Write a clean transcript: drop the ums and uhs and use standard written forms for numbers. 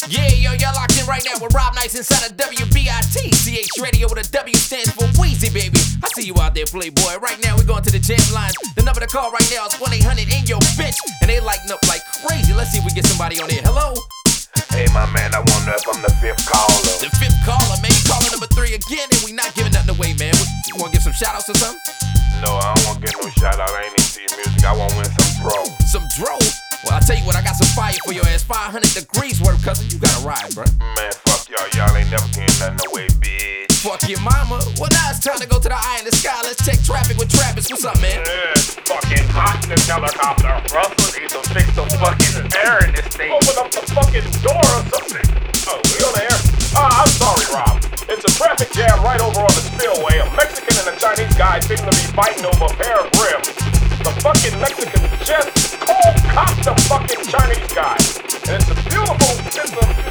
Yeah, yo, y'all locked in right now with Rob Nice inside of WBIT. Radio with a W stands for Wheezy, baby. I see you out there, Playboy. Right now, we're going to the jam lines. The number to call right now is 1-800 in your bitch. And they lighting up like crazy. Let's see if we get somebody on here. Hello? Hey, my man, I wonder if I'm the fifth caller. The fifth caller, man. Caller number 3 again, and we not giving nothing away, man. You want to give some shout-outs or something? No, I don't want to get no shout-out. I ain't even see music. I want to win some dro. Some dro? Well, I'll tell you what, I got some fire for your ass. 500 degrees worth, cousin. You gotta ride, bro. Man, fuck y'all. Y'all ain't never getting nothing away, bitch. Fuck your mama. Well, now it's time to go to the eye in the sky. Let's check traffic with Travis. What's up, man? It's fucking hot in this helicopter. Russell needs to fix the fucking air in this thing. Open up the fucking door or something. Oh, we on the air? I'm sorry, Rob. It's a traffic jam right over on the spillway. A Mexican and a Chinese guy seem to be fighting over a pair of rims. The fucking Mexican just cold cocked the fucking Chinese guy. And it's a beautiful,